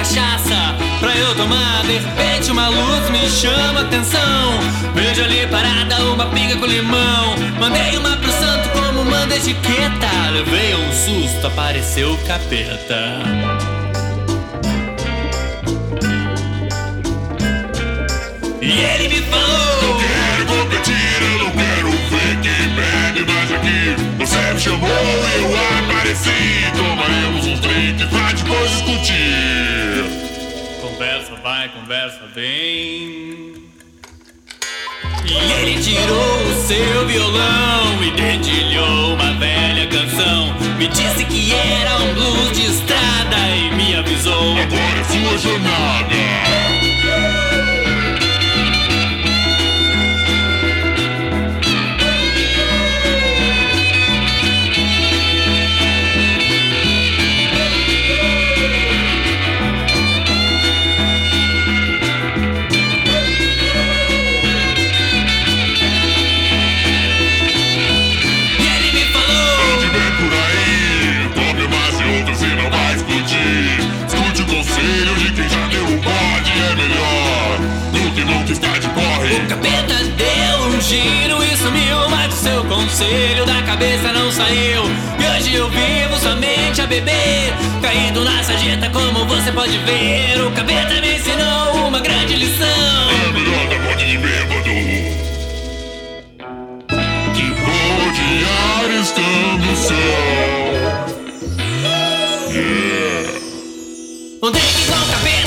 cachaça pra eu tomar. De repente uma luz me chama a atenção. Vejo ali parada uma pinga com limão. Mandei uma pro santo como manda a etiqueta. Levei um susto, apareceu o capeta. E ele me falou: não quero competir, eu não quero ver quem bebe mais aqui. Você me chamou e eu apareci. Tomaremos uns drinks pra depois discutir. Conversa vai, conversa vem. E ele tirou o seu violão e dedilhou uma velha canção. Me disse que era um blues de estrada e me avisou: agora é sua jornada. O capeta deu um giro e sumiu, mas o seu conselho da cabeça não saiu. E hoje eu vivo somente a beber, caído na sarjeta como você pode ver. O capeta me ensinou uma grande lição: é melhor dar bote de bêbado que rodear estando só. Um drink com capeta